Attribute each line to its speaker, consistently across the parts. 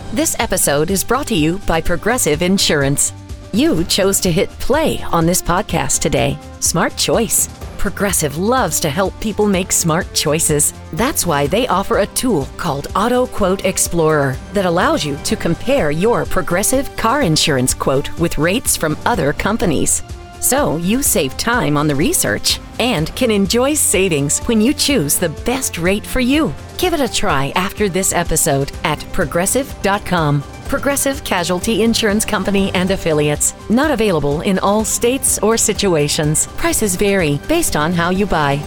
Speaker 1: This episode is brought to you by Progressive Insurance. You chose to hit play on this podcast today. Smart choice. Progressive loves to help people make smart choices. That's why they offer a tool called Auto Quote Explorer that allows you to compare your Progressive car insurance quote with rates from other companies. So you save time on the research and can enjoy savings when you choose the best rate for you. Give it a try after this episode at Progressive.com. Progressive Casualty Insurance Company and Affiliates. Not available in all states or situations. Prices vary based on how you buy.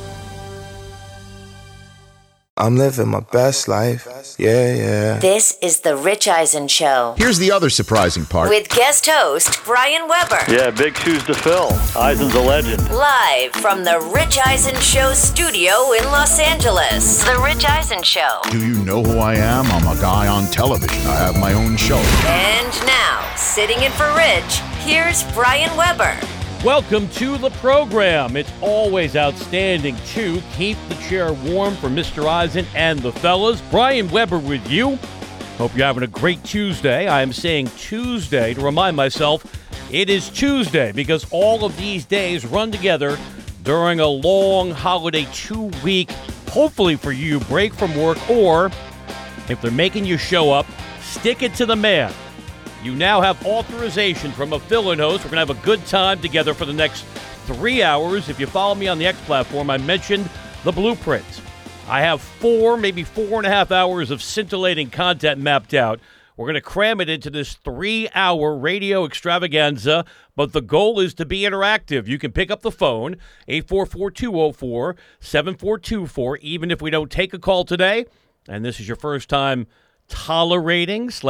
Speaker 2: I'm living my best life. Yeah.
Speaker 3: This is The Rich Eisen Show.
Speaker 4: Here's the other surprising part.
Speaker 3: With guest host, Brian Weber.
Speaker 5: Yeah, big shoes to fill. Eisen's a legend.
Speaker 3: Live from The Rich Eisen Show studio in Los Angeles. The Rich Eisen Show.
Speaker 4: Do you know who I am? I'm a guy on television. I have my own show.
Speaker 3: And now, sitting in for Rich, here's Brian Weber.
Speaker 6: Welcome to the program. It's always outstanding to keep the chair warm for Mr. Eisen and the fellas. Brian Weber with you. Hope you're having a great Tuesday. I am saying Tuesday to remind myself it is Tuesday because all of these days run together during a long holiday 2-week, hopefully for you, break from work, or if they're making you show up, stick it to the man. You now have authorization from a fill-in host. We're going to have a good time together for the next 3 hours. If you follow me on the X platform, I mentioned the blueprint. I have 4, maybe 4.5 hours of scintillating content mapped out. We're going to cram it into this 3-hour radio extravaganza, but the goal is to be interactive. You can pick up the phone, 844-204-7424, even if we don't take a call today, and this is your first time tolerating /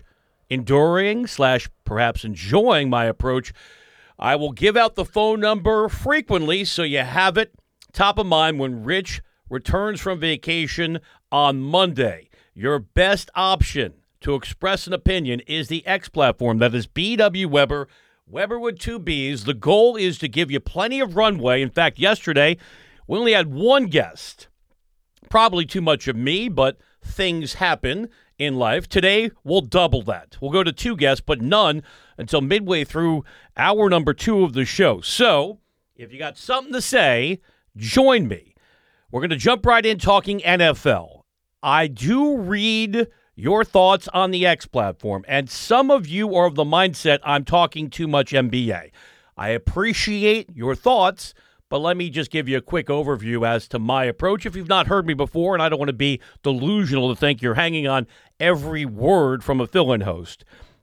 Speaker 6: enduring / perhaps enjoying my approach, I will give out the phone number frequently so you have it top of mind when Rich returns from vacation on Monday. Your best option to express an opinion is the X platform. That is BW Weber, Weber with 2 B's. The goal is to give you plenty of runway. In fact, yesterday, we only had one guest. Probably too much of me, but things happen in life. Today, we'll double that. We'll go to 2 guests, but none until midway through hour number 2 of the show. So, if you got something to say, join me. We're going to jump right in talking NFL. I do read your thoughts on the X platform, and some of you are of the mindset I'm talking too much NBA. I appreciate your thoughts, but let me just give you a quick overview as to my approach. If you've not heard me before, and I don't want to be delusional to think you're hanging on every word from a fill-in host,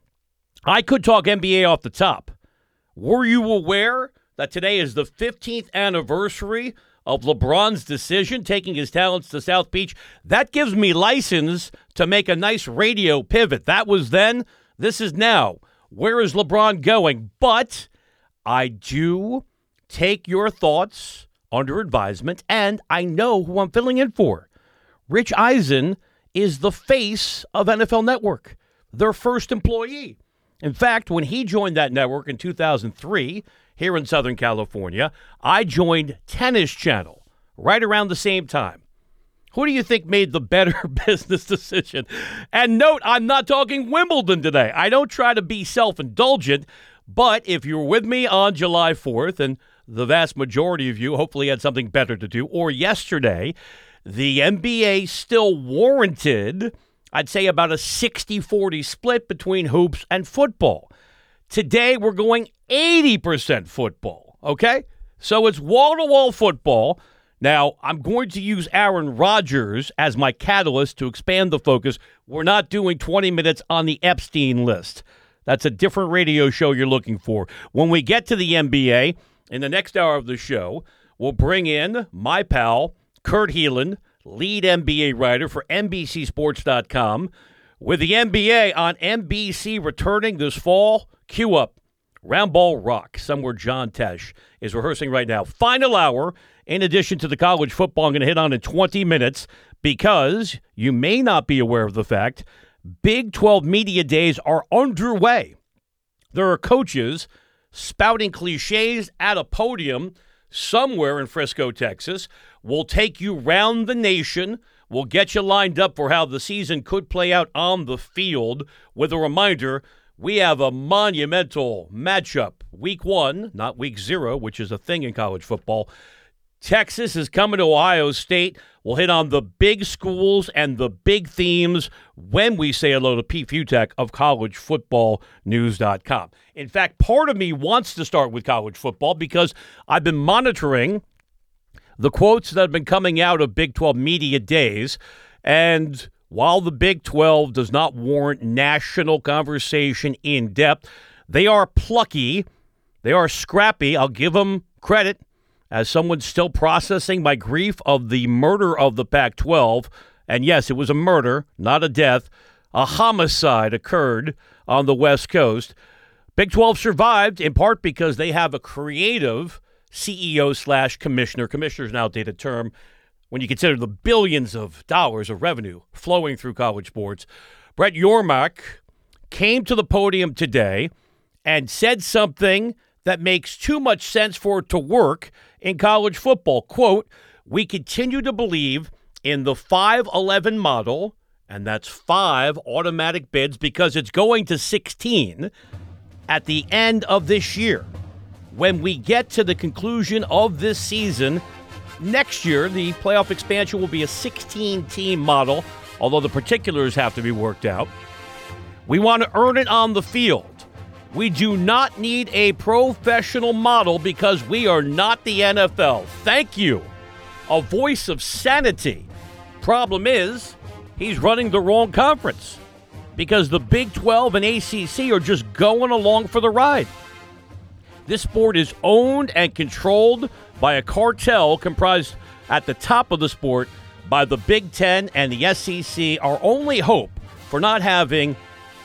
Speaker 6: I could talk NBA off the top. Were you aware that today is the 15th anniversary of LeBron's decision, taking his talents to South Beach? That gives me license to make a nice radio pivot. That was then, this is now. Where is LeBron going? But I do take your thoughts under advisement, and I know who I'm filling in for. Rich Eisen is the face of NFL Network, their first employee. In fact, when he joined that network in 2003 here in Southern California, I joined Tennis Channel right around the same time. Who do you think made the better business decision? And note, I'm not talking Wimbledon today. I don't try to be self-indulgent, but if you were with me on July 4th, and the vast majority of you hopefully had something better to do, or yesterday, the NBA still warranted, I'd say, about a 60-40 split between hoops and football. Today, we're going 80% football, okay? So it's wall-to-wall football. Now, I'm going to use Aaron Rodgers as my catalyst to expand the focus. We're not doing 20 minutes on the Epstein list. That's a different radio show you're looking for. When we get to the NBA, in the next hour of the show, we'll bring in my pal, Kurt Helin, lead NBA writer for NBCSports.com. With the NBA on NBC returning this fall, cue up Round Ball Rock, somewhere John Tesh is rehearsing right now. Final hour, in addition to the college football I'm going to hit on in 20 minutes, because you may not be aware of the fact Big 12 Media Days are underway. There are coaches spouting cliches at a podium somewhere in Frisco, Texas. We'll take you round the nation. We'll get you lined up for how the season could play out on the field with a reminder, we have a monumental matchup. Week 1, not Week 0, which is a thing in college football. Texas is coming to Ohio State. We'll hit on the big schools and the big themes when we say hello to Pete Futek of collegefootballnews.com. In fact, part of me wants to start with college football because I've been monitoring the quotes that have been coming out of Big 12 media days. And while the Big 12 does not warrant national conversation in depth, they are plucky. They are scrappy. I'll give them credit. As someone still processing my grief of the murder of the Pac-12, and yes, it was a murder, not a death, a homicide occurred on the West Coast. Big 12 survived in part because they have a creative CEO/commissioner. Commissioner is an outdated term when you consider the billions of dollars of revenue flowing through college sports. Brett Yormark came to the podium today and said something that makes too much sense for it to work in college football. Quote, we continue to believe in the 5-11 model, and that's 5 automatic bids because it's going to 16 at the end of this year. When we get to the conclusion of this season, next year, the playoff expansion will be a 16-team model, although the particulars have to be worked out. We want to earn it on the field. We do not need a professional model because we are not the NFL. Thank you. A voice of sanity. Problem is, he's running the wrong conference because the Big 12 and ACC are just going along for the ride. This sport is owned and controlled by a cartel comprised at the top of the sport by the Big 10 and the SEC. Our only hope for not having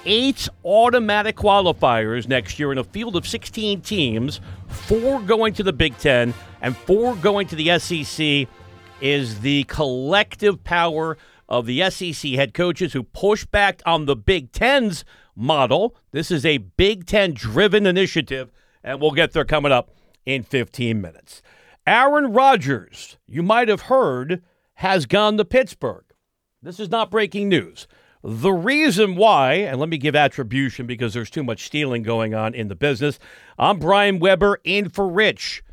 Speaker 6: 8 automatic qualifiers next year in a field of 16 teams, 4 going to the Big 10 and 4 going to the SEC, is the collective power of the SEC head coaches who push back on the Big 10's model. This is a Big 10-driven initiative, and we'll get there coming up in 15 minutes. Aaron Rodgers, you might have heard, has gone to Pittsburgh. This is not breaking news. The reason why, and let me give attribution because there's too much stealing going on in the business. I'm Brian Weber, in for Rich.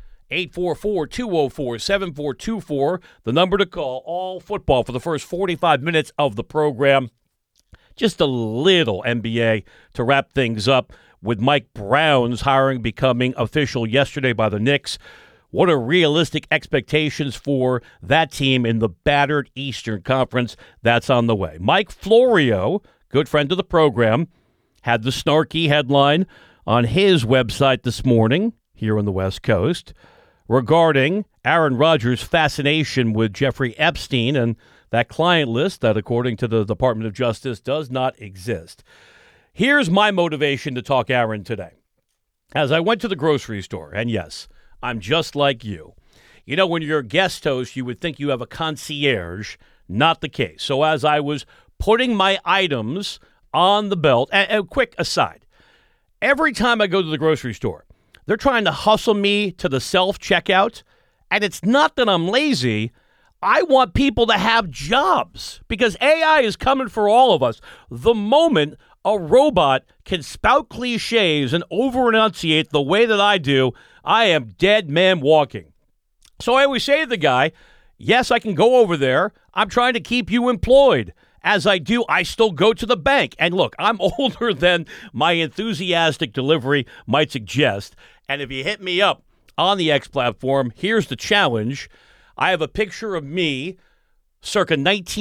Speaker 6: 844-204-7424, the number to call. All football for the first 45 minutes of the program. Just a little NBA to wrap things up with Mike Brown's hiring becoming official yesterday by the Knicks. What are realistic expectations for that team in the battered Eastern Conference? That's on the way. Mike Florio, good friend of the program, had the snarky headline on his website this morning here on the West Coast regarding Aaron Rodgers' fascination with Jeffrey Epstein and that client list that, according to the Department of Justice, does not exist. Here's my motivation to talk Aaron today. As I went to the grocery store, and yes, I'm just like you. You know, when you're a guest host, you would think you have a concierge. Not the case. So as I was putting my items on the belt, and a quick aside, every time I go to the grocery store, they're trying to hustle me to the self-checkout, and it's not that I'm lazy. I want people to have jobs because AI is coming for all of us. The moment a robot can spout cliches and over-enunciate the way that I do, I am dead man walking. So I always say to the guy, yes, I can go over there. I'm trying to keep you employed. As I do, I still go to the bank. And look, I'm older than my enthusiastic delivery might suggest. And if you hit me up on the X platform, here's the challenge. I have a picture of me circa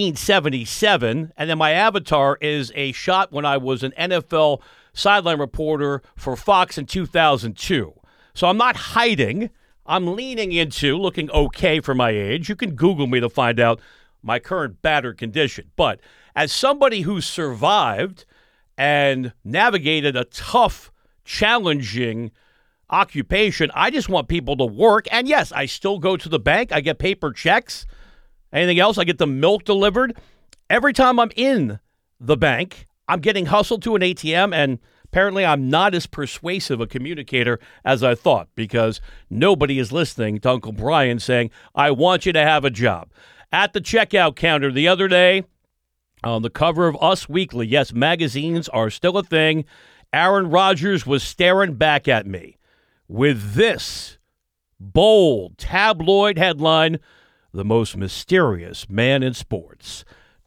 Speaker 6: 1977, and then my avatar is a shot when I was an NFL sideline reporter for Fox in 2002. So I'm not hiding. I'm leaning into looking okay for my age. You can Google me to find out my current battered condition. But as somebody who survived and navigated a tough, challenging occupation, I just want people to work. And yes, I still go to the bank. I get paper checks. Anything else? I get the milk delivered. Every time I'm in the bank, I'm getting hustled to an ATM, and apparently I'm not as persuasive a communicator as I thought because nobody is listening to Uncle Brian saying, I want you to have a job. at the checkout counter the other day on the cover of Us Weekly. Yes, magazines are still a thing. Aaron Rodgers was staring back at me with this bold tabloid headline, "The most mysterious man in sports."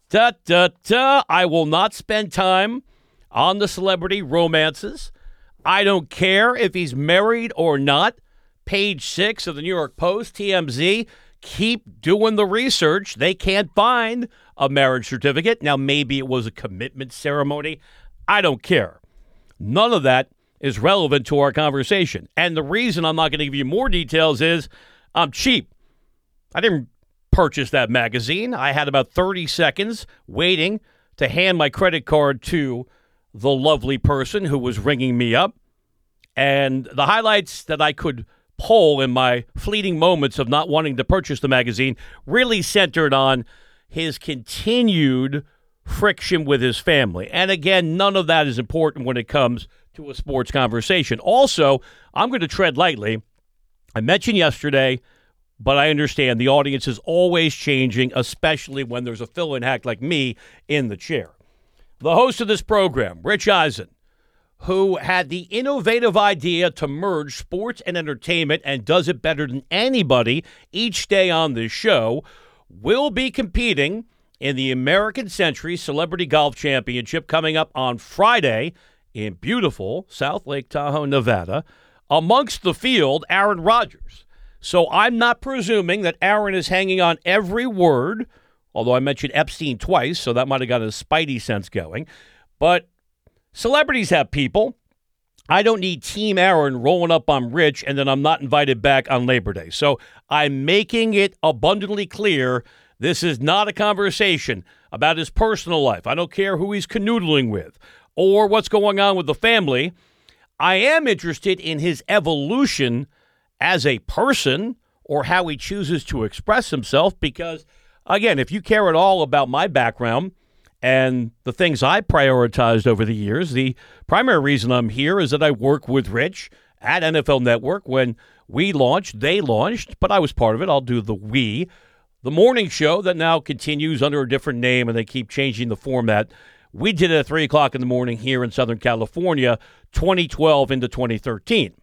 Speaker 6: I will not spend time on the celebrity romances. I don't care if he's married or not. Page 6 of the New York Post, TMZ, keep doing the research. They can't find a marriage certificate. Now, maybe it was a commitment ceremony. I don't care. None of that is relevant to our conversation. And the reason I'm not going to give you more details is I'm cheap. I didn't purchase that magazine. I had about 30 seconds waiting to hand my credit card to the lovely person who was ringing me up. And the highlights that I could pull in my fleeting moments of not wanting to purchase the magazine really centered on his continued friction with his family. And again, none of that is important when it comes to a sports conversation. Also, I'm going to tread lightly. I mentioned yesterday, but I understand the audience is always changing, especially when there's a fill-in hack like me in the chair. The host of this program, Rich Eisen, who had the innovative idea to merge sports and entertainment and does it better than anybody each day on this show, will be competing in the American Century Celebrity Golf Championship coming up on Friday in beautiful South Lake Tahoe, Nevada. Amongst the field, Aaron Rodgers. So I'm not presuming that Aaron is hanging on every word, although I mentioned Epstein twice, so that might have got his spidey sense going. But celebrities have people. I don't need Team Aaron rolling up on Rich and then I'm not invited back on Labor Day. So I'm making it abundantly clear this is not a conversation about his personal life. I don't care who he's canoodling with or what's going on with the family. I am interested in his evolution as a person or how he chooses to express himself because, again, if you care at all about my background and the things I prioritized over the years, the primary reason I'm here is that I work with Rich at NFL Network. When we launched, they launched, but I was part of it. I'll do the we. The morning show that now continues under a different name, and they keep changing the format. We did it at 3 o'clock in the morning here in Southern California, 2012 into 2013.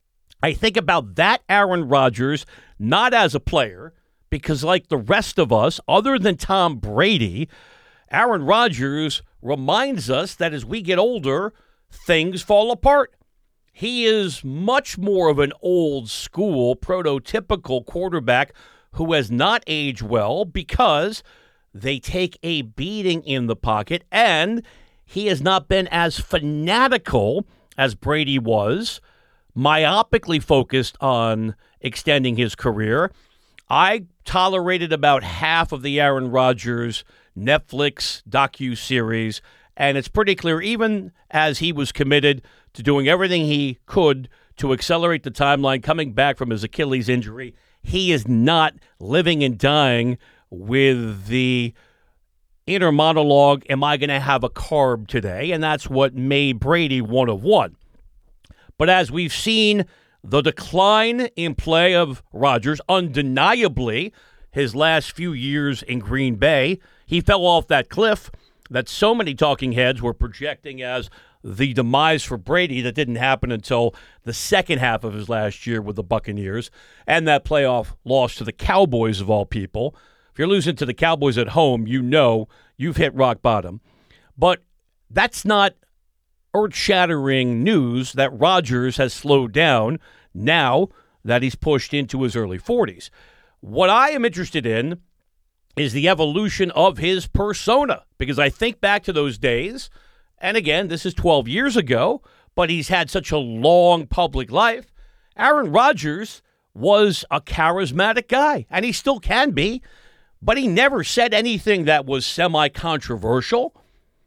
Speaker 6: I think about that Aaron Rodgers not as a player, because like the rest of us, other than Tom Brady, Aaron Rodgers reminds us that as we get older, things fall apart. He is much more of an old school, prototypical quarterback who has not aged well because they take a beating in the pocket, and he has not been as fanatical as Brady was, myopically focused on extending his career. I tolerated about half of the Aaron Rodgers Netflix docuseries, and it's pretty clear, even as he was committed to doing everything he could to accelerate the timeline, coming back from his Achilles injury, he is not living and dying with the inner monologue, am I going to have a carb today? And that's what made Brady one of one. But as we've seen the decline in play of Rodgers, undeniably, his last few years in Green Bay, he fell off that cliff that so many talking heads were projecting as the demise for Brady that didn't happen until the second half of his last year with the Buccaneers and that playoff loss to the Cowboys of all people. If you're losing to the Cowboys at home, you know you've hit rock bottom. But that's not earth-shattering news that Rodgers has slowed down now that he's pushed into his early 40s. What I am interested in is the evolution of his persona, because I think back to those days, and again, this is 12 years ago, but he's had such a long public life. Aaron Rodgers was a charismatic guy, and he still can be, but he never said anything that was semi-controversial,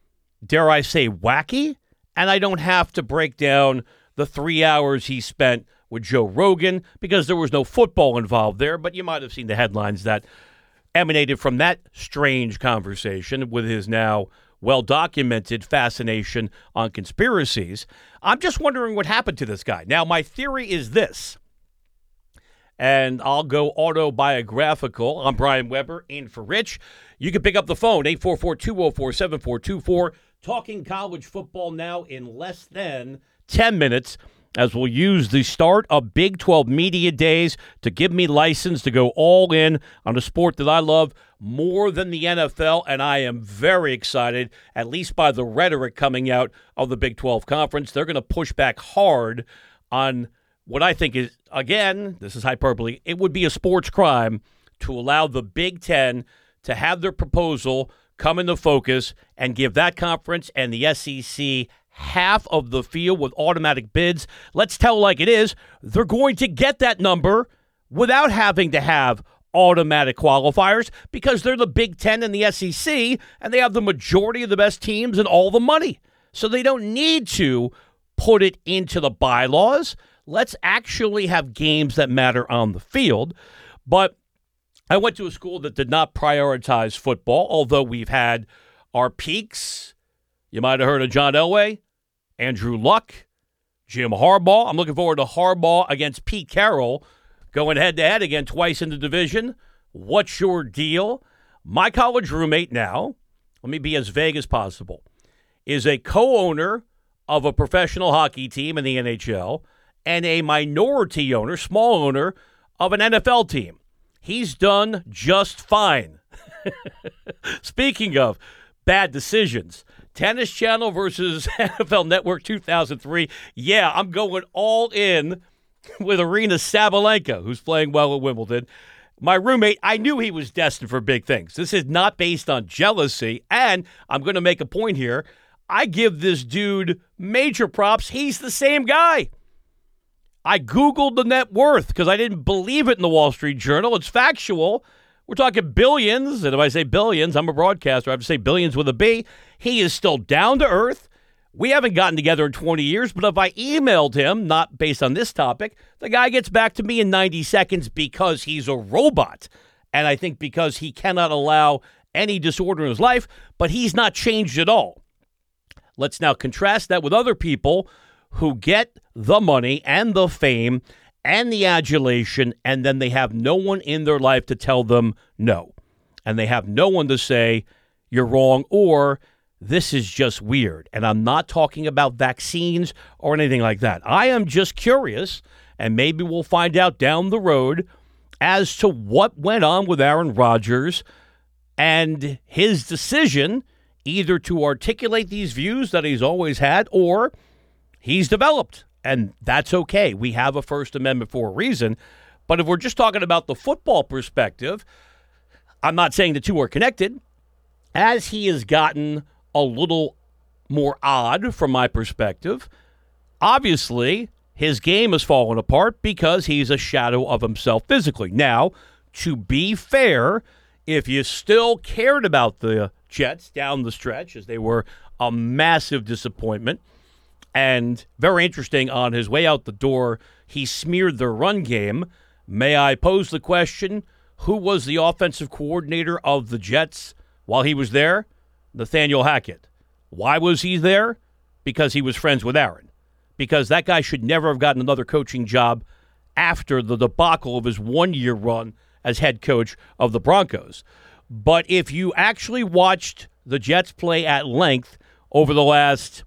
Speaker 6: dare I say wacky, and I don't have to break down the 3 hours he spent with Joe Rogan because there was no football involved there, but you might have seen the headlines that emanated from that strange conversation with his now well-documented fascination on conspiracies. I'm just wondering what happened to this guy. Now, my theory is this. and I'll go autobiographical. I'm Brian Weber, in for Rich. You can pick up the phone, 844-204-7424. Talking college football now in less than 10 minutes, as we'll use the start of Big 12 Media Days to give me license to go all in on a sport that I love more than the NFL, and I am very excited, at least by the rhetoric coming out of the Big 12 Conference. They're going to push back hard on what I think is, again, this is hyperbole, it would be a sports crime to allow the Big 10 to have their proposal come into focus and give that conference and the SEC half of the field with automatic bids. Let's tell like it is, they're going to get that number without having to have automatic qualifiers because they're the Big Ten and the SEC, and they have the majority of the best teams and all the money. So they don't need to put it into the bylaws. Let's actually have games that matter on the field. But I went to a school that did not prioritize football, although we've had our peaks. You might have heard of John Elway, Andrew Luck, Jim Harbaugh. I'm looking forward to Harbaugh against Pete Carroll going head-to-head again twice in the division. What's your deal? My college roommate now, let me be as vague as possible, is a co-owner of a professional hockey team in the NHL and a minority owner, small owner, of an NFL team. He's done just fine. Speaking of bad decisions, Tennis Channel versus NFL Network 2003. Yeah, I'm going all in with Aryna Sabalenka, who's playing well at Wimbledon. My roommate, I knew he was destined for big things. This is not based on jealousy, and I'm going to make a point here. I give this dude major props. He's the same guy. I Googled the net worth because I didn't believe it in the Wall Street Journal. It's factual. We're talking billions, and if I say billions, I'm a broadcaster. I have to say billions with a B. He is still down to earth. We haven't gotten together in 20 years, but if I emailed him, not based on this topic, the guy gets back to me in 90 seconds because he's a robot. And I think because he cannot allow any disorder in his life, but he's not changed at all. Let's now contrast that with other people who get the money and the fame and the adulation, and then they have no one in their life to tell them no. And they have no one to say, you're wrong, or this is just weird. And I'm not talking about vaccines or anything like that. I am just curious, and maybe we'll find out down the road as to what went on with Aaron Rodgers and his decision either to articulate these views that he's always had or he's developed. And that's okay. We have a First Amendment for a reason. But if we're just talking about the football perspective, I'm not saying the two are connected. As he has gotten a little more odd from my perspective, obviously his game has fallen apart because he's a shadow of himself physically. Now, to be fair, if you still cared about the Jets down the stretch, as they were a massive disappointment, and very interesting, on his way out the door, he smeared their run game. May I pose the question, who was the offensive coordinator of the Jets while he was there? Nathaniel Hackett. Why was he there? Because he was friends with Aaron. Because that guy should never have gotten another coaching job after the debacle of his one-year run as head coach of the Broncos. But if you actually watched the Jets play at length over the last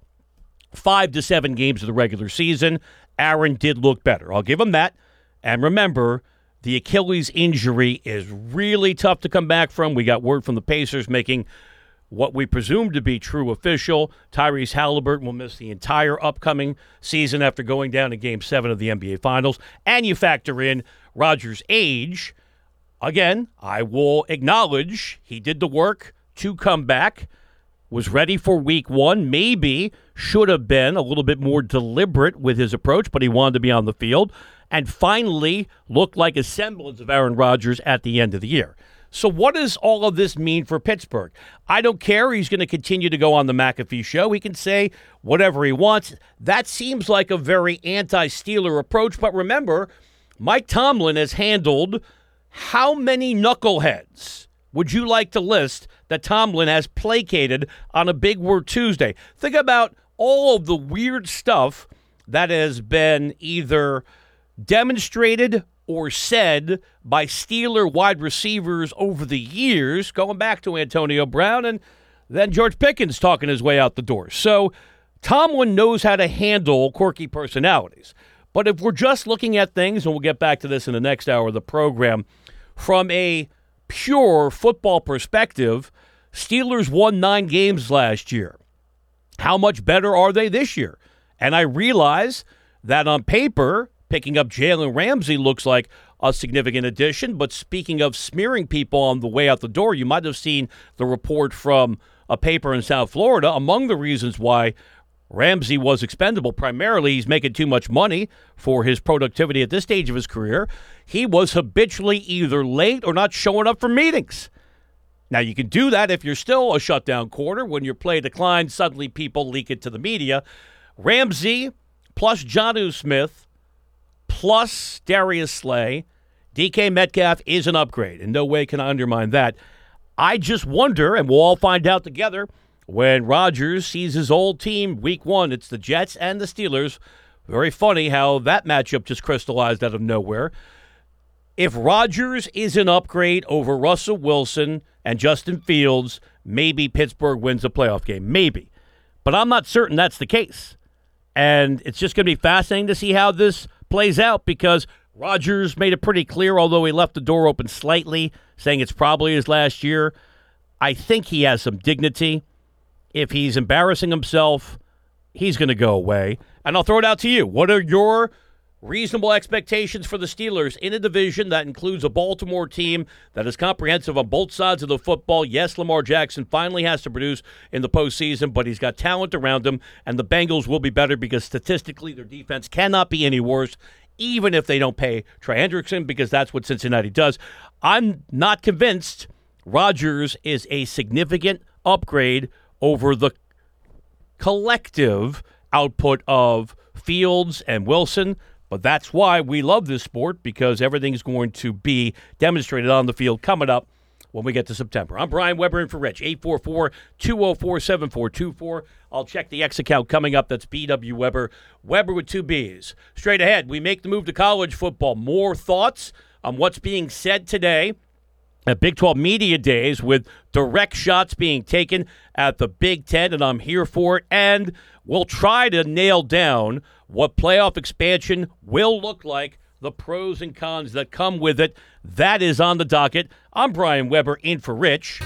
Speaker 6: 5 to 7 games of the regular season, Aaron did look better. I'll give him that. And remember, the Achilles injury is really tough to come back from. We got word from the Pacers making what we presume to be true official. Tyrese Halliburton will miss the entire upcoming season after going down in Game 7 of the NBA Finals. And you factor in Rodgers' age. Again, I will acknowledge he did the work to come back, was ready for week 1, maybe should have been a little bit more deliberate with his approach, but he wanted to be on the field, and finally looked like a semblance of Aaron Rodgers at the end of the year. So what does all of this mean for Pittsburgh? I don't care. He's going to continue to go on the McAfee show. He can say whatever he wants. That seems like a very anti-Steeler approach, but remember, Mike Tomlin has handled how many knuckleheads would you like to list that Tomlin has placated on a Big Word Tuesday? Think about all of the weird stuff that has been either demonstrated or said by Steeler wide receivers over the years, going back to Antonio Brown and then George Pickens talking his way out the door. So Tomlin knows how to handle quirky personalities. But if we're just looking at things, and we'll get back to this in the next hour of the program, from a pure football perspective, Steelers won 9 games last year. How much better are they this year? And I realize that on paper, picking up Jalen Ramsey looks like a significant addition. But speaking of smearing people on the way out the door, you might have seen the report from a paper in South Florida. Among the reasons why Ramsey was expendable, primarily he's making too much money for his productivity at this stage of his career. He was habitually either late or not showing up for meetings. Now, you can do that if you're still a shutdown quarter. When your play declines, suddenly people leak it to the media. Ramsey plus Jonnu Smith plus Darius Slay, DK Metcalf is an upgrade. In no way can I undermine that. I just wonder, and we'll all find out together, when Rodgers sees his old team week 1, it's the Jets and the Steelers. Very funny how that matchup just crystallized out of nowhere. If Rodgers is an upgrade over Russell Wilson and Justin Fields, maybe Pittsburgh wins a playoff game. Maybe. But I'm not certain that's the case. And it's just going to be fascinating to see how this plays out because Rodgers made it pretty clear, although he left the door open slightly, saying it's probably his last year. I think he has some dignity. If he's embarrassing himself, he's going to go away. And I'll throw it out to you. What are your reasonable expectations for the Steelers in a division that includes a Baltimore team that is comprehensive on both sides of the football? Yes, Lamar Jackson finally has to produce in the postseason, but he's got talent around him, and the Bengals will be better because statistically their defense cannot be any worse, even if they don't pay Trey Hendrickson, because that's what Cincinnati does. I'm not convinced Rodgers is a significant upgrade over the collective output of Fields and Wilson. But that's why we love this sport, because everything's going to be demonstrated on the field coming up when we get to September. I'm Brian Weber in for Rich, 844-204-7424. I'll check the X account coming up. That's BW Weber, Weber with 2 Bs. Straight ahead, we make the move to college football. More thoughts on what's being said today at Big 12 Media Days, with direct shots being taken at the Big Ten, and I'm here for it. And we'll try to nail down what playoff expansion will look like, the pros and cons that come with it. That is on the docket. I'm Brian Weber in for Rich.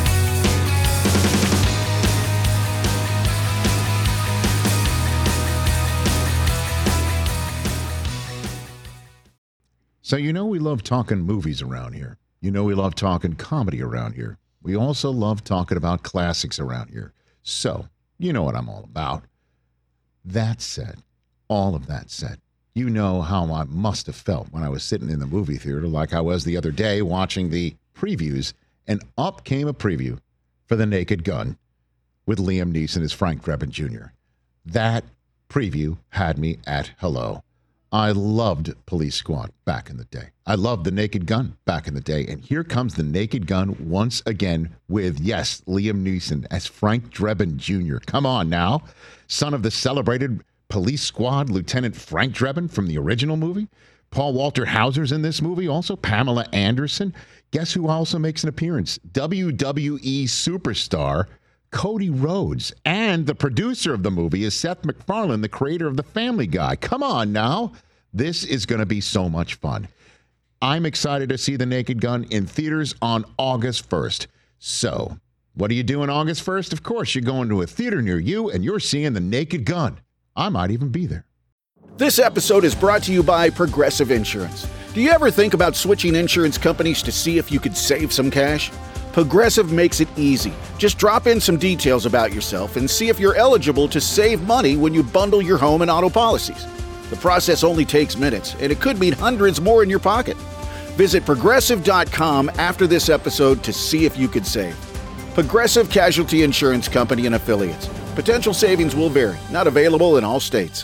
Speaker 4: So you know we love talking movies around here. You know we love talking comedy around here. We also love talking about classics around here. So, you know what I'm all about. That said, all of that said, you know how I must have felt when I was sitting in the movie theater like I was the other day watching the previews, and up came a preview for The Naked Gun with Liam Neeson as Frank Drebin Jr. That preview had me at hello. I loved Police Squad back in the day. I loved The Naked Gun back in the day. And here comes The Naked Gun once again with, yes, Liam Neeson as Frank Drebin Jr. Come on now. Son of the celebrated Police Squad Lieutenant Frank Drebin from the original movie. Paul Walter Hauser's in this movie. Also, Pamela Anderson. Guess who also makes an appearance? WWE superstar Cody Rhodes. And the producer of the movie is Seth MacFarlane, the creator of The Family Guy. Come on now. This is going to be so much fun. I'm excited to see The Naked Gun in theaters on August 1st. So, what are you doing August 1st? Of course, you're going to a theater near you and you're seeing The Naked Gun. I might even be there.
Speaker 7: This episode is brought to you by Progressive Insurance. Do you ever think about switching insurance companies to see if you could save some cash? Progressive makes it easy. Just drop in some details about yourself and see if you're eligible to save money when you bundle your home and auto policies. The process only takes minutes, and it could mean hundreds more in your pocket. Visit Progressive.com after this episode to see if you could save. Progressive Casualty Insurance Company and Affiliates. Potential savings will vary. Not available in all states.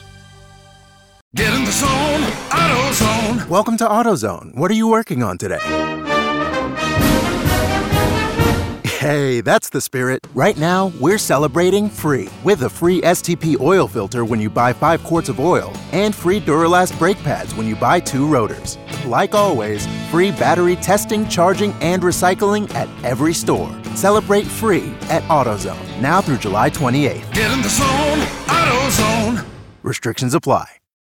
Speaker 8: Get in the zone, AutoZone.
Speaker 9: Welcome to AutoZone. What are you working on today? Hey, that's the spirit. Right now, we're celebrating free with a free STP oil filter when you buy 5 quarts of oil and free Duralast brake pads when you buy 2 rotors. Like always, free battery testing, charging, and recycling at every store. Celebrate free at AutoZone, now through July 28th.
Speaker 8: Get in the zone, AutoZone.
Speaker 9: Restrictions apply.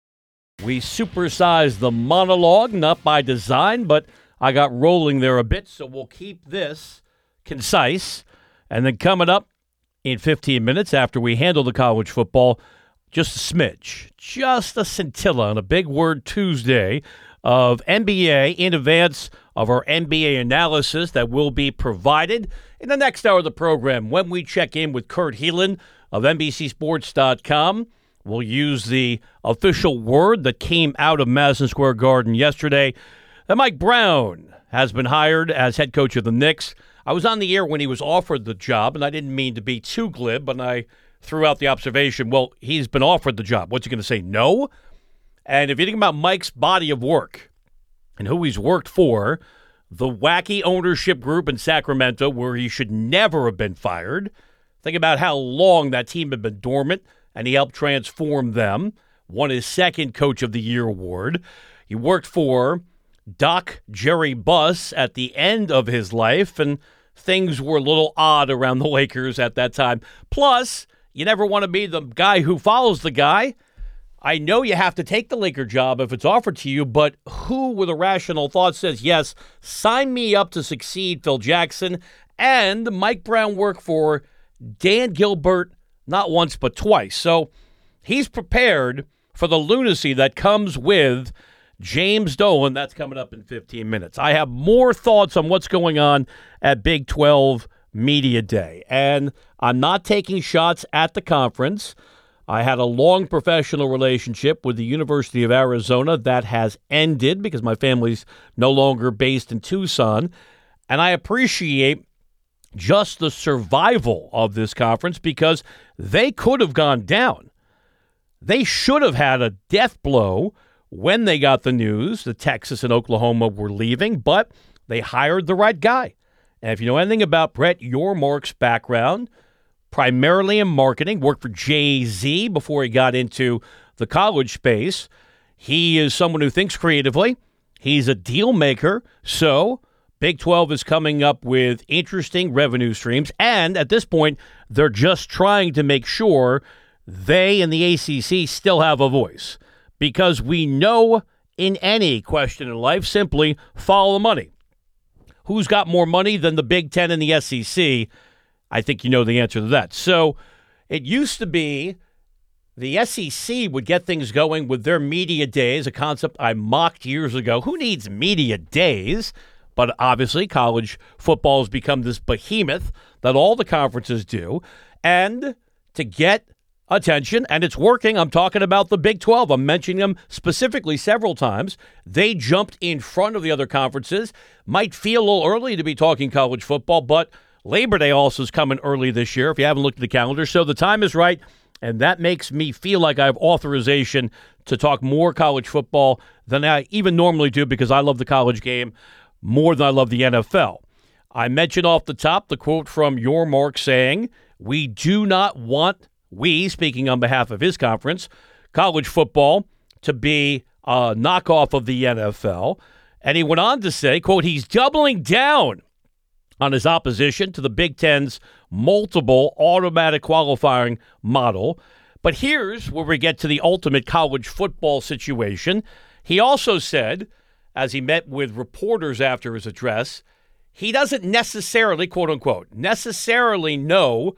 Speaker 6: We supersized the monologue, not by design, but I got rolling there a bit, so we'll keep this concise. And then coming up in 15 minutes after we handle the college football, just a smidge, just a scintilla on a Big Word Tuesday of NBA in advance of our NBA analysis that will be provided in the next hour of the program when we check in with Kurt Helin of NBCSports.com. We'll use the official word that came out of Madison Square Garden yesterday that Mike Brown has been hired as head coach of the Knicks. I was on the air when he was offered the job, and I didn't mean to be too glib, but I threw out the observation, well, he's been offered the job. What's he going to say, no? And if you think about Mike's body of work and who he's worked for, the wacky ownership group in Sacramento where he should never have been fired, think about how long that team had been dormant, and he helped transform them, won his second Coach of the Year award. He worked for Doc Jerry Buss at the end of his life, and things were a little odd around the Lakers at that time. Plus, you never want to be the guy who follows the guy. I know you have to take the Laker job if it's offered to you, but who with a rational thought says, yes, sign me up to succeed Phil Jackson? And Mike Brown worked for Dan Gilbert not once but twice. So he's prepared for the lunacy that comes with James Dolan. That's coming up in 15 minutes. I have more thoughts on what's going on at Big 12 Media Day. And I'm not taking shots at the conference. I had a long professional relationship with the University of Arizona that has ended because my family's no longer based in Tucson. And I appreciate just the survival of this conference because they could have gone down. They should have had a death blow when they got the news that Texas and Oklahoma were leaving, but they hired the right guy. And if you know anything about Brett Yormark's background, primarily in marketing, worked for Jay-Z before he got into the college space. He is someone who thinks creatively. He's a deal maker. So Big 12 is coming up with interesting revenue streams. And at this point, they're just trying to make sure they and the ACC still have a voice. Because we know in any question in life, simply follow the money. Who's got more money than the Big Ten and the SEC? I think you know the answer to that. So it used to be the SEC would get things going with their media days, a concept I mocked years ago. Who needs media days? But obviously college football has become this behemoth that all the conferences do. And to get attention, and it's working, I'm talking about the Big 12. I'm mentioning them specifically several times. They jumped in front of the other conferences. Might feel a little early to be talking college football, but Labor Day also is coming early this year, if you haven't looked at the calendar. So the time is right, and that makes me feel like I have authorization to talk more college football than I even normally do because I love the college game more than I love the NFL. I mentioned off the top the quote from Yormark saying, we do not want, speaking on behalf of his conference, college football to be a knockoff of the NFL. And he went on to say, quote, he's doubling down on his opposition to the Big Ten's multiple automatic qualifying model. But here's where we get to the ultimate college football situation. He also said, as he met with reporters after his address, he doesn't necessarily, quote unquote, necessarily know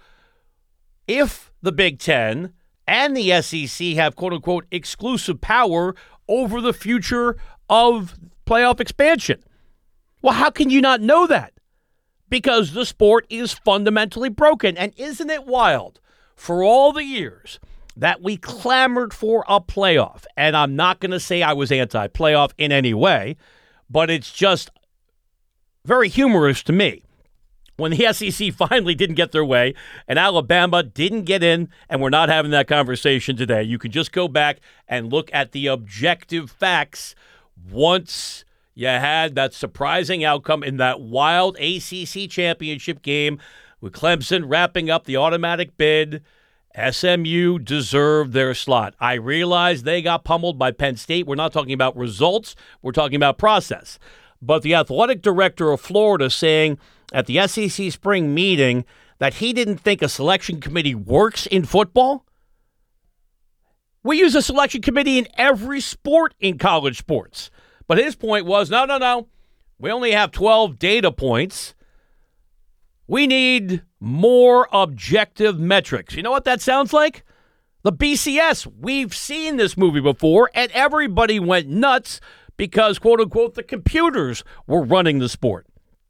Speaker 6: if the Big Ten and the SEC have, quote unquote, exclusive power over the future of playoff expansion. Well, how can you not know that? Because the sport is fundamentally broken. And isn't it wild for all the years that we clamored for a playoff? And I'm not going to say I was anti-playoff in any way, but it's just very humorous to me when the SEC finally didn't get their way and Alabama didn't get in, and we're not having that conversation today. You can just go back and look at the objective facts once you had that surprising outcome in that wild ACC championship game with Clemson wrapping up the automatic bid. SMU deserved their slot. I realize they got pummeled by Penn State. We're not talking about results. We're talking about process. But the athletic director of Florida saying at the SEC spring meeting that he didn't think a selection committee works in football? We use a selection committee in every sport in college sports. But his point was, no. We only have 12 data points. We need more objective metrics. You know what that sounds like? The BCS. We've seen this movie before, and everybody went nuts because, quote-unquote, the computers were running the sport.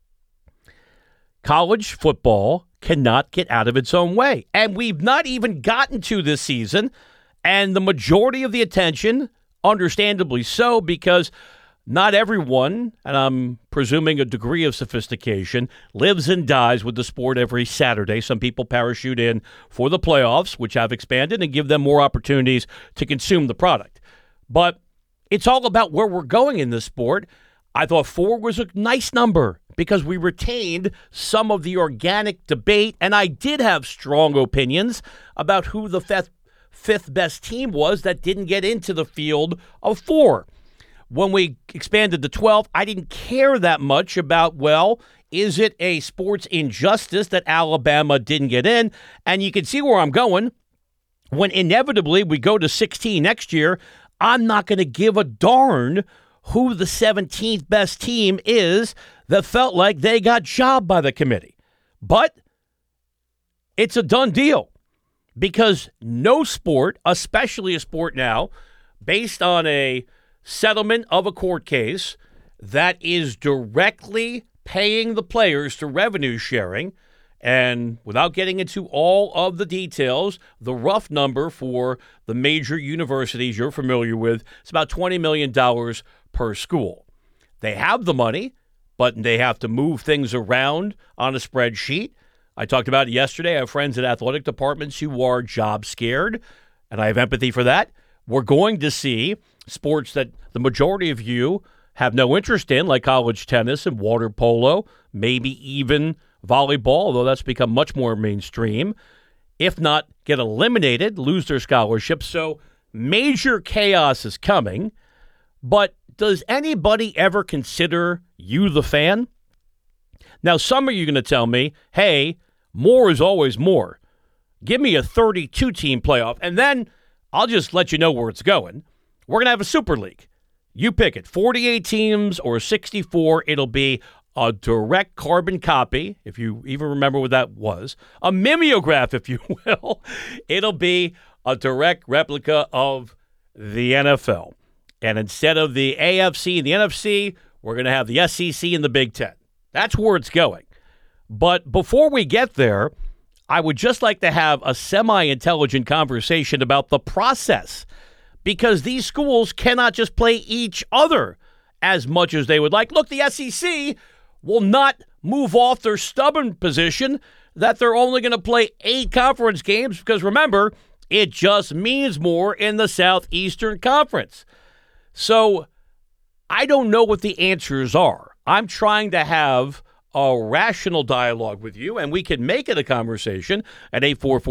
Speaker 6: College football cannot get out of its own way. And we've not even gotten to this season, and the majority of the attention, understandably so, because not everyone, and I'm presuming a degree of sophistication, lives and dies with the sport every Saturday. Some people parachute in for the playoffs, which have expanded and give them more opportunities to consume the product. But it's all about where we're going in this sport. I thought 4 was a nice number because we retained some of the organic debate, and I did have strong opinions about who the fifth best team was that didn't get into the field of 4. When we expanded to 12, I didn't care that much about, well, is it a sports injustice that Alabama didn't get in? And you can see where I'm going. When inevitably we go to 16 next year, I'm not going to give a darn who the 17th best team is that felt like they got jobbed by the committee. But it's a done deal because no sport, especially a sport now, based on a settlement of a court case that is directly paying the players to revenue sharing, and without getting into all of the details, the rough number for the major universities you're familiar with is about $20 million per school. They have the money, but they have to move things around on a spreadsheet. I talked about it yesterday. I have friends at athletic departments who are job scared, and I have empathy for that. We're going to see sports that the majority of you have no interest in, like college tennis and water polo, maybe even volleyball, although that's become much more mainstream, if not get eliminated, lose their scholarships. So major chaos is coming. But does anybody ever consider you the fan? Now, some of you are going to tell me, hey, more is always more. Give me a 32-team playoff, and then I'll just let you know where it's going. We're going to have a Super League. You pick it, 48 teams or 64. It'll be a direct carbon copy, if you even remember what that was, a mimeograph, if you will. It'll be a direct replica of the NFL. And instead of the AFC and the NFC, we're going to have the SEC and the Big Ten. That's where it's going. But before we get there, I would just like to have a semi-intelligent conversation about the process, because these schools cannot just play each other as much as they would like. Look, the SEC will not move off their stubborn position that they're only going to play 8 conference games because, remember, it just means more in the Southeastern Conference. So I don't know what the answers are. I'm trying to have a rational dialogue with you, and we can make it a conversation at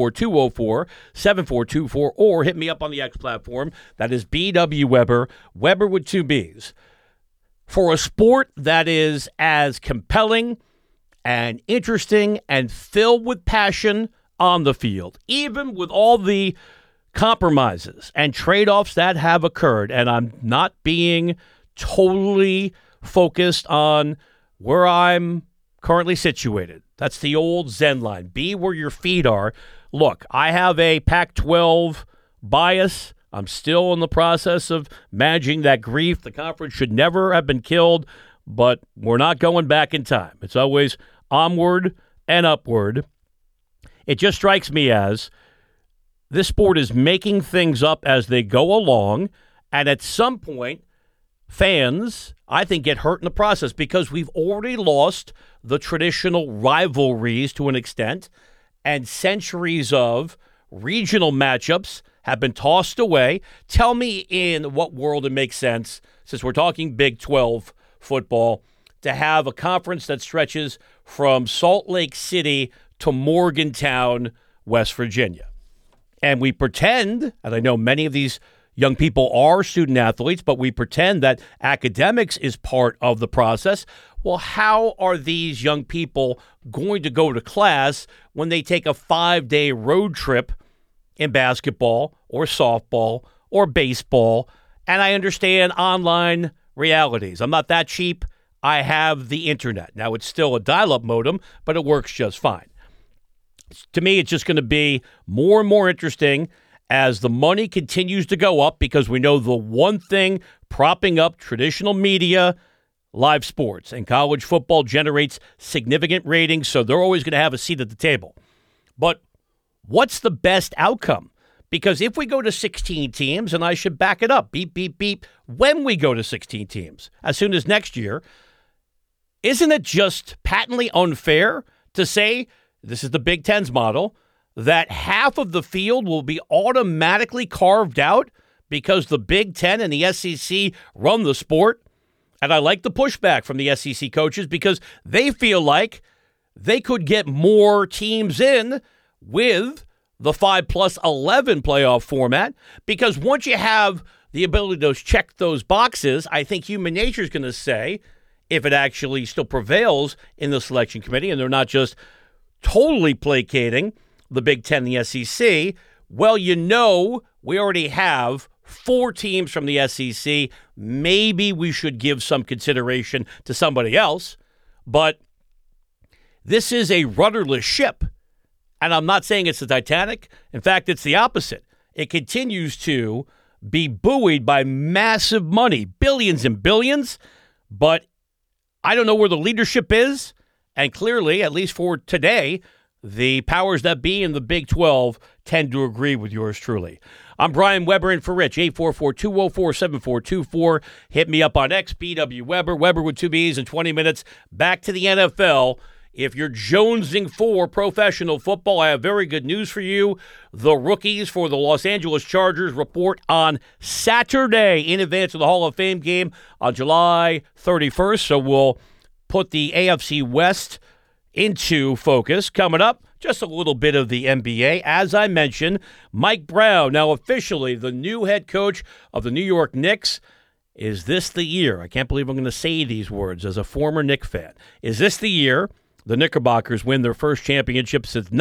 Speaker 6: 844-204-7424, or hit me up on the X platform. That is BW Weber, Weber with 2 Bs. For a sport that is as compelling and interesting and filled with passion on the field, even with all the compromises and trade-offs that have occurred, and I'm not being totally focused on where I'm currently situated. That's the old Zen line. Be where your feet are. Look, I have a Pac-12 bias. I'm still in the process of managing that grief. The conference should never have been killed, but we're not going back in time. It's always onward and upward. It just strikes me as this sport is making things up as they go along, and at some point, fans, I think, get hurt in the process because we've already lost the traditional rivalries to an extent, and centuries of regional matchups have been tossed away. Tell me in what world it makes sense, since we're talking Big 12 football to have a conference that stretches from Salt Lake City to Morgantown, West Virginia. And we pretend, and I know many of these young people are student athletes, but we pretend that academics is part of the process. Well, how are these young people going to go to class when they take a 5-day road trip in basketball or softball or baseball? And I understand online realities. I'm not that cheap. I have the internet. Now, it's still a dial-up modem, but it works just fine. To me, it's just going to be more and more interesting as the money continues to go up, because we know the one thing propping up traditional media, live sports, and college football generates significant ratings, so they're always going to have a seat at the table. But what's the best outcome? Because if we go to 16 teams, and I should back it up, beep, beep, beep, when we go to 16 teams, as soon as next year, isn't it just patently unfair to say, this is the Big Ten's model, that half of the field will be automatically carved out because the Big Ten and the SEC run the sport? And I like the pushback from the SEC coaches because they feel like they could get more teams in with the 5+11 playoff format, because once you have the ability to check those boxes, I think human nature is going to say, if it actually still prevails in the selection committee and they're not just totally placating the Big Ten and the SEC, well, we already have 4 teams from the SEC. Maybe we should give some consideration to somebody else. But this is a rudderless ship. And I'm not saying it's the Titanic. In fact, it's the opposite. It continues to be buoyed by massive money, billions and billions. But I don't know where the leadership is. And clearly, at least for today, the powers that be in the Big 12 tend to agree with yours truly. I'm Brian Weber in for Rich, 844-204-7424. Hit me up on X, BW Weber, Weber with 2 B's in 20 minutes. Back to the NFL. If you're jonesing for professional football, I have very good news for you. The rookies for the Los Angeles Chargers report on Saturday in advance of the Hall of Fame game on July 31st. So we'll put the AFC West into focus. Coming up, just a little bit of the NBA. As I mentioned, Mike Brown, now officially the new head coach of the New York Knicks. Is this the year? I can't believe I'm going to say these words as a former Knicks fan. Is this the year the Knickerbockers win their first championship since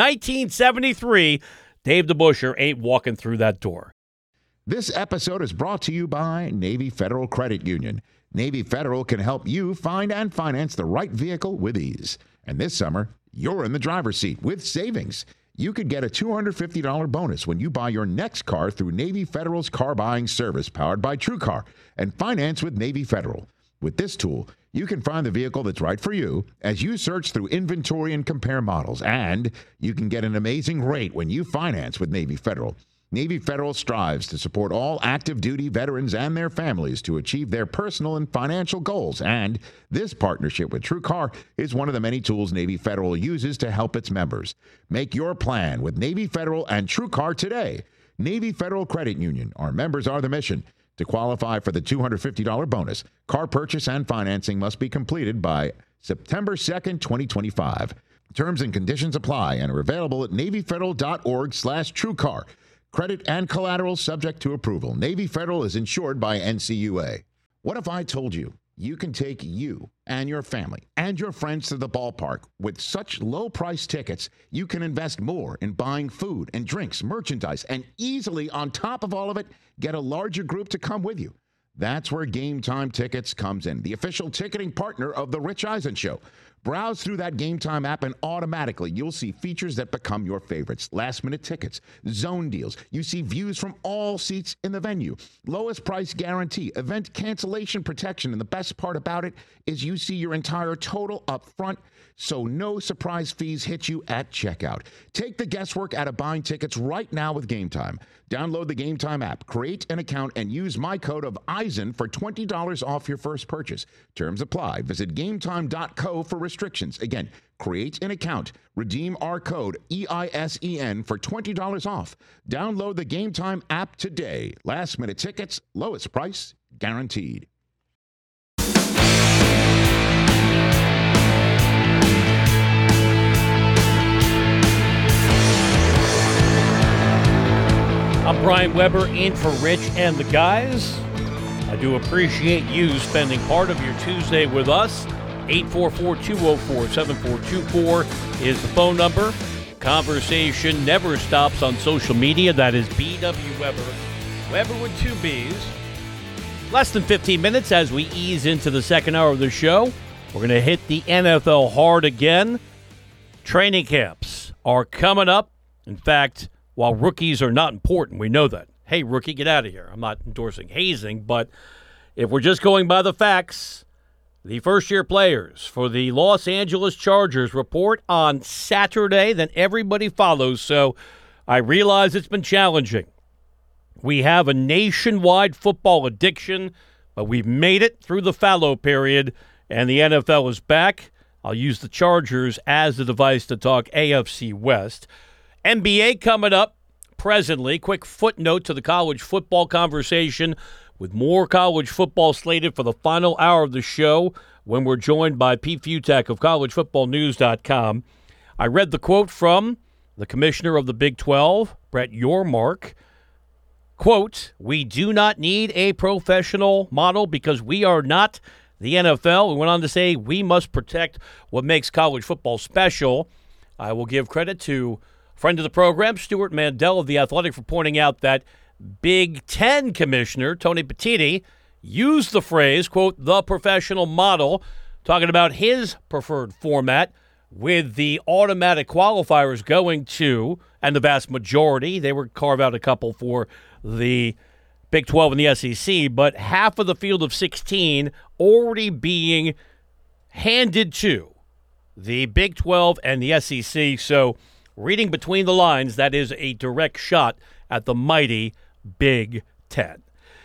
Speaker 6: 1973? Dave DeBusschere ain't walking through that door.
Speaker 4: This episode is brought to you by Navy Federal Credit Union. Navy Federal can help you find and finance the right vehicle with ease. And this summer, you're in the driver's seat with savings. You could get a $250 bonus when you buy your next car through Navy Federal's car buying service powered by TrueCar and finance with Navy Federal. With this tool, you can find the vehicle that's right for you as you search through inventory and compare models. And you can get an amazing rate when you finance with Navy Federal. Navy Federal strives to support all active duty veterans and their families to achieve their personal and financial goals. And this partnership with TrueCar is one of the many tools Navy Federal uses to help its members. Make your plan with Navy Federal and TrueCar today. Navy Federal Credit Union. Our members are the mission. To qualify for the $250 bonus, car purchase and financing must be completed by September 2nd, 2025. Terms and conditions apply and are available at NavyFederal.org/TrueCar. Credit and collateral subject to approval. Navy Federal is insured by NCUA. What if I told you you can take you and your family and your friends to the ballpark with such low-price tickets, you can invest more in buying food and drinks, merchandise, and easily, on top of all of it, get a larger group to come with you? That's where Game Time Tickets comes in, the official ticketing partner of The Rich Eisen Show. Browse through that Game Time app and automatically you'll see features that become your favorites. Last-minute tickets, zone deals. You see views from all seats in the venue. Lowest price guarantee, event cancellation protection. And the best part about it is you see your entire total up front, so no surprise fees hit you at checkout. Take the guesswork out of buying tickets right now with Game Time. Download the Game Time app, create an account, and use my code of Eisen for $20 off your first purchase. Terms apply. Visit GameTime.co for restrictions. Again, create an account. Redeem our code EISEN for $20 off. Download the Game Time app today. Last minute tickets, lowest price guaranteed.
Speaker 6: I'm Brian Weber in for Rich and the guys. I do appreciate you spending part of your Tuesday with us. 844-204-7424 is the phone number. Conversation never stops on social media. That is BW Weber. Weber with 2 B's. Less than 15 minutes as we ease into the second hour of the show. We're going to hit the NFL hard again. Training camps are coming up. In fact, while rookies are not important, we know that. Hey, rookie, get out of here. I'm not endorsing hazing, but if we're just going by the facts, the first-year players for the Los Angeles Chargers report on Saturday, then everybody follows. So I realize it's been challenging. We have a nationwide football addiction, but we've made it through the fallow period, and the NFL is back. I'll use the Chargers as the device to talk AFC West. NBA coming up presently. Quick footnote to the college football conversation with more college football slated for the final hour of the show when we're joined by Pete Futak of collegefootballnews.com. I read the quote from the commissioner of the Big 12, Brett Yormark. Quote, "We do not need a professional model because we are not the NFL." We went on to say we must protect what makes college football special. I will give credit to friend of the program, Stuart Mandel of The Athletic, for pointing out that Big Ten Commissioner Tony Petitti used the phrase, quote, "the professional model," talking about his preferred format with the automatic qualifiers going to, and the vast majority, they would carve out a couple for the Big 12 and the SEC, but half of the field of 16 already being handed to the Big 12 and the SEC. So reading between the lines, that is a direct shot at the mighty Big Ten.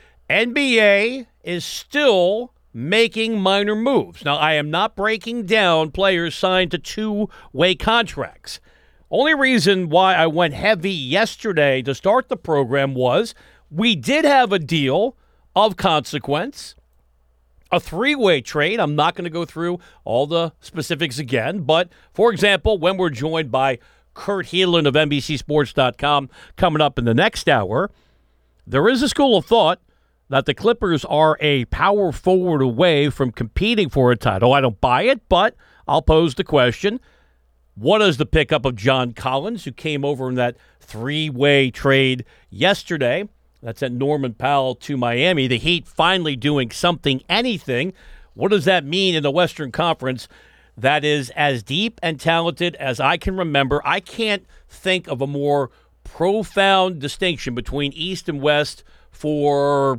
Speaker 6: NBA is still making minor moves. Now, I am not breaking down players signed to 2-way contracts. Only reason why I went heavy yesterday to start the program was we did have a deal of consequence, a 3-way trade. I'm not going to go through all the specifics again, but, for example, when we're joined by Kurt Helin of NBCSports.com coming up in the next hour, there is a school of thought that the Clippers are a power forward away from competing for a title. I don't buy it, but I'll pose the question. What is the pickup of John Collins, who came over in that 3-way trade yesterday? That's at Norman Powell to Miami. The Heat finally doing something, anything. What does that mean in the Western Conference that is as deep and talented as I can remember? I can't think of a more profound distinction between East and West for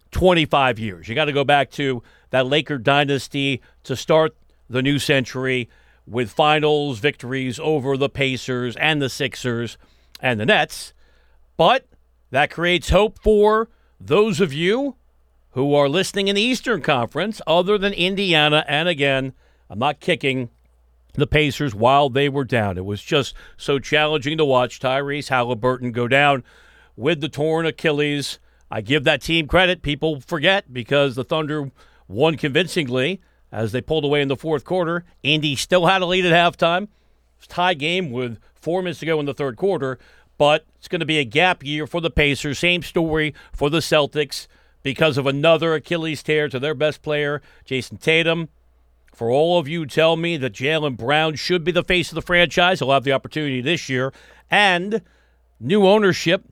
Speaker 6: 25 years. You got to go back to that Laker dynasty to start the new century with finals victories over the Pacers and the Sixers and the Nets. But that creates hope for those of you who are listening in the Eastern Conference other than Indiana. And again, I'm not kicking the Pacers while they were down. It was just so challenging to watch Tyrese Halliburton go down with the torn Achilles. I give that team credit. People forget because the Thunder won convincingly as they pulled away in the fourth quarter. Indy still had a lead at halftime. It was a tie game with 4 minutes to go in the third quarter, but it's going to be a gap year for the Pacers. Same story for the Celtics because of another Achilles tear to their best player, Jason Tatum. For all of you who tell me that Jaylen Brown should be the face of the franchise, he'll have the opportunity this year. And new ownership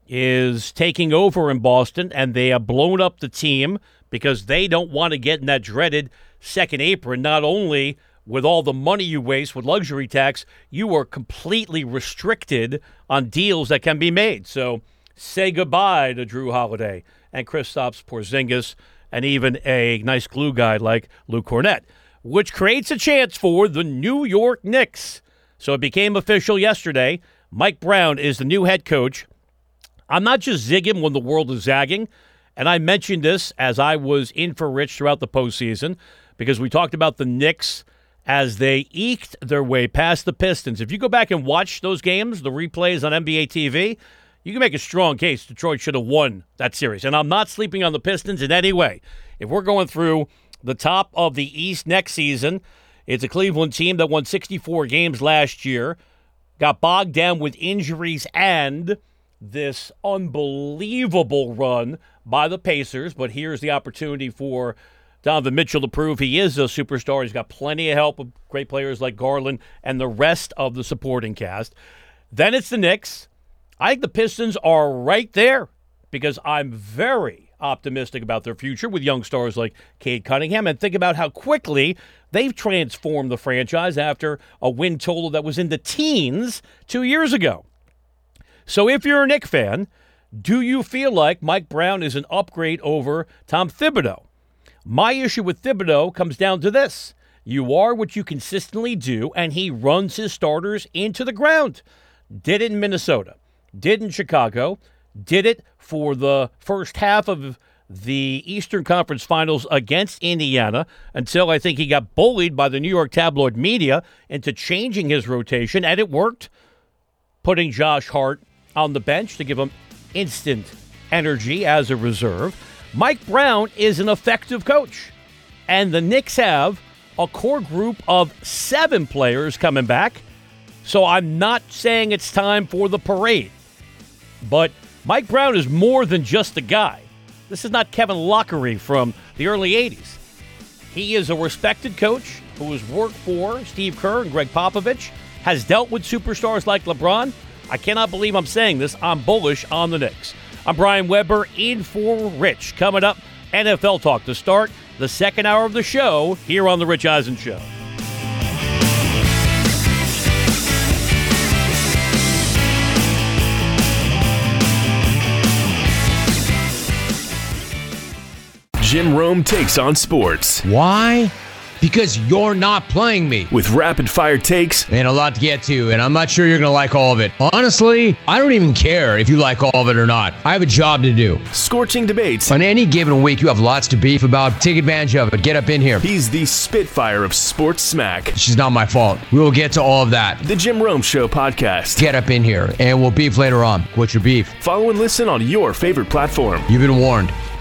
Speaker 6: is taking over in Boston, and they have blown up the team because they don't want to get in that dreaded second apron. Not only with all the money you waste with luxury tax, you are completely restricted on deals that can be made. So say goodbye to Drew Holiday and Kristaps Porzingis and even a nice glue guy like Luke Cornett, which creates a chance for the New York Knicks. So it became official yesterday. Mike Brown is the new head coach. I'm not just zigging when the world is zagging, and I mentioned this as I was in for Rich throughout the postseason because we talked about the Knicks as they eked their way past the Pistons. If you go back and watch those games, the replays on NBA TV, you can make a strong case Detroit should have won that series. And I'm not sleeping on the Pistons in any way. If we're going through the top of the East next season, it's a Cleveland team that won 64 games last year, got bogged down with injuries and this unbelievable run by the Pacers, but here's the opportunity for Donovan Mitchell to prove he is a superstar. He's got plenty of help with great players like Garland and the rest of the supporting cast. Then it's the Knicks. I think the Pistons are right there because I'm very optimistic about their future with young stars like Cade Cunningham, and think about how quickly they've transformed the franchise after a win total that was in the teens 2 years ago. So if you're a Knicks fan, do you feel like Mike Brown is an upgrade over Tom Thibodeau? My issue with Thibodeau comes down to this. You are what you consistently do, and he runs his starters into the ground. Did it in Minnesota. Did in Chicago. Did it for the first half of the Eastern Conference Finals against Indiana until I think he got bullied by the New York tabloid media into changing his rotation, and it worked, putting Josh Hart on the bench to give him instant energy as a reserve. Mike Brown is an effective coach, and the Knicks have a core group of 7 players coming back, so I'm not saying it's time for the parade. But Mike Brown is more than just a guy. This is not Kevin Lockery from the early 80s. He is a respected coach who has worked for Steve Kerr and Greg Popovich, has dealt with superstars like LeBron. I cannot believe I'm saying this. I'm bullish on the Knicks. I'm Brian Weber in for Rich. Coming up, NFL Talk to start the second hour of the show here on The Rich Eisen Show.
Speaker 10: Jim Rome takes on sports.
Speaker 11: Why? Because you're not playing me.
Speaker 10: With rapid-fire takes.
Speaker 11: And a lot to get to, and I'm not sure you're going to like all of it. Honestly, I don't even care if you like all of it or not. I have a job to do.
Speaker 10: Scorching debates.
Speaker 11: On any given week, you have lots to beef about. Take advantage of it. Get up in here.
Speaker 10: He's the Spitfire of sports smack.
Speaker 11: She's not my fault. We will get to all of that.
Speaker 10: The Jim Rome Show podcast.
Speaker 11: Get up in here, and we'll beef later on. What's your beef?
Speaker 10: Follow and listen on your favorite platform.
Speaker 11: You've been warned.